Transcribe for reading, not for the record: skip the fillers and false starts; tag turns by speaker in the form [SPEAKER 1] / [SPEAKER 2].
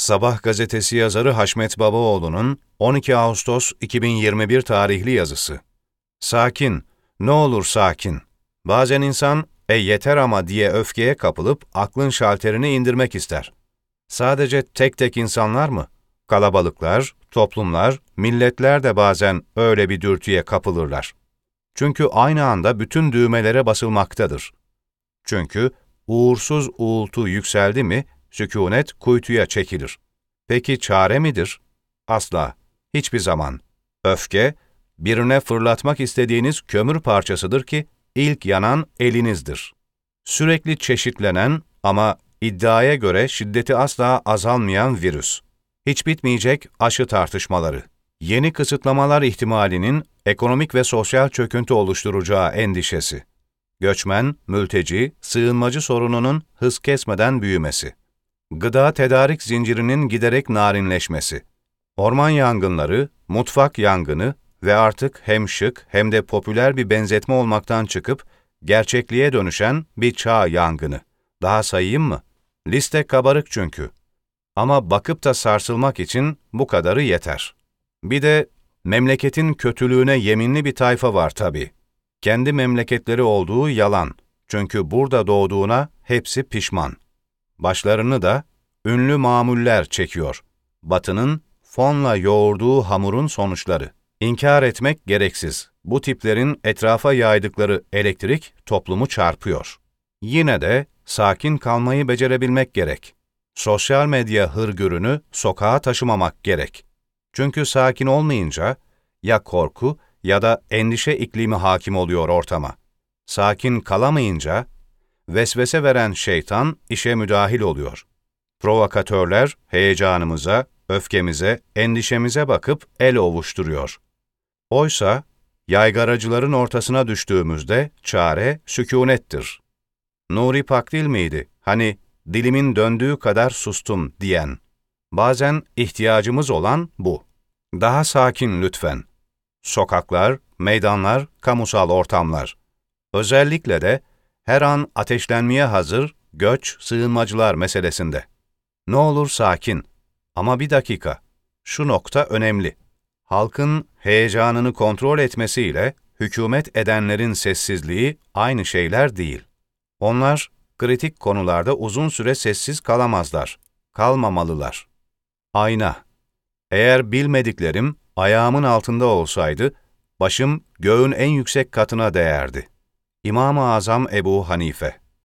[SPEAKER 1] Sabah gazetesi yazarı Haşmet Babaoğlu'nun 12 Ağustos 2021 tarihli yazısı. Sakin, ne olur sakin. Bazen insan, yeter ama diye öfkeye kapılıp aklın şalterini indirmek ister. Sadece tek tek insanlar mı? Kalabalıklar, toplumlar, milletler de bazen öyle bir dürtüye kapılırlar. Çünkü aynı anda bütün düğmelere basılmaktadır. Çünkü uğursuz uğultu yükseldi mi, sükûnet kuytuya çekilir. Peki çare midir? Asla, hiçbir zaman. Öfke, birine fırlatmak istediğiniz kömür parçasıdır ki, ilk yanan elinizdir. Sürekli çeşitlenen ama iddiaya göre şiddeti asla azalmayan virüs. Hiç bitmeyecek aşı tartışmaları. Yeni kısıtlamalar ihtimalinin ekonomik ve sosyal çöküntü oluşturacağı endişesi. Göçmen, mülteci, sığınmacı sorununun hız kesmeden büyümesi. Gıda tedarik zincirinin giderek narinleşmesi. Orman yangınları, mutfak yangını ve artık hem şık hem de popüler bir benzetme olmaktan çıkıp gerçekliğe dönüşen bir çağ yangını. Daha sayayım mı? Liste kabarık çünkü. Ama bakıp da sarsılmak için bu kadarı yeter. Bir de memleketin kötülüğüne yeminli bir tayfa var tabii. Kendi memleketleri olduğu yalan. Çünkü burada doğduğuna hepsi pişman. Başlarını da ünlü mamuller çekiyor. Batı'nın fonla yoğurduğu hamurun sonuçları. İnkar etmek gereksiz. Bu tiplerin etrafa yaydıkları elektrik toplumu çarpıyor. Yine de sakin kalmayı becerebilmek gerek. Sosyal medya hırgürünü sokağa taşımamak gerek. Çünkü sakin olmayınca ya korku ya da endişe iklimi hakim oluyor ortama. Sakin kalamayınca vesvese veren şeytan işe müdahil oluyor. Provokatörler heyecanımıza, öfkemize, endişemize bakıp el ovuşturuyor. Oysa yaygaracıların ortasına düştüğümüzde çare sükûnettir. Nuri Pakdil miydi? Hani dilimin döndüğü kadar sustum diyen. Bazen ihtiyacımız olan bu. Daha sakin lütfen. Sokaklar, meydanlar, kamusal ortamlar. Özellikle de her an ateşlenmeye hazır göç, sığınmacılar meselesinde. Ne olur sakin. Ama bir dakika. Şu nokta önemli. Halkın heyecanını kontrol etmesiyle hükümet edenlerin sessizliği aynı şeyler değil. Onlar kritik konularda uzun süre sessiz kalamazlar. Kalmamalılar. Ayna. Eğer bilmediklerim ayağımın altında olsaydı, başım göğün en yüksek katına değerdi. İmam-ı Azam Ebu Hanife.